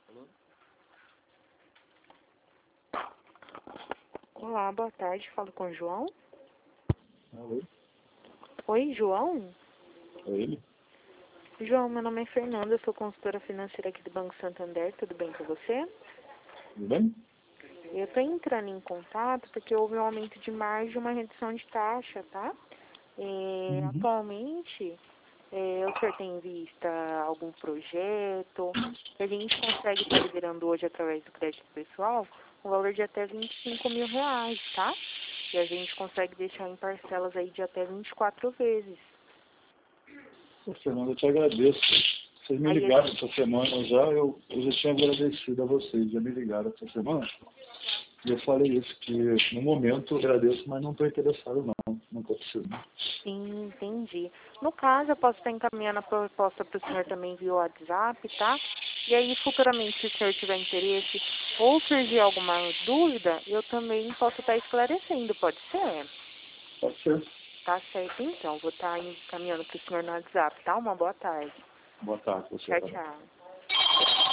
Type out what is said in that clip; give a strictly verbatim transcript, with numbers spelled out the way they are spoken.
Alô? Olá, boa tarde. Falo com o João. Alô? Oi, João? É ele? João, meu nome é Fernanda, eu sou consultora financeira aqui do Banco Santander. Tudo bem com você? Tudo bem? Eu estou entrando em contato porque houve um aumento de margem e uma redução de taxa, tá? É, Uhum. atualmente, é, o senhor tem em vista algum projeto que a gente consegue estar liberando hoje através do crédito pessoal um valor de até vinte e cinco mil reais, tá? E a gente consegue deixar em parcelas aí de até vinte e quatro vezes. Ô, Fernando, eu te agradeço. Vocês me Aí a ligaram essa semana já, eu, eu já tinha agradecido a vocês, já me ligaram essa semana. E eu falei isso, que no momento eu agradeço, mas não estou interessado não, não estou precisando. Sim, entendi. No caso, eu posso estar encaminhando a proposta para o senhor também via WhatsApp, tá? E aí, futuramente, se o senhor tiver interesse ou surgir alguma dúvida, eu também posso estar esclarecendo, pode ser? Pode ser. Tá certo, então. Vou estar encaminhando para o senhor no WhatsApp, tá? Uma boa tarde. Boa tarde, você Tchau, também. tchau.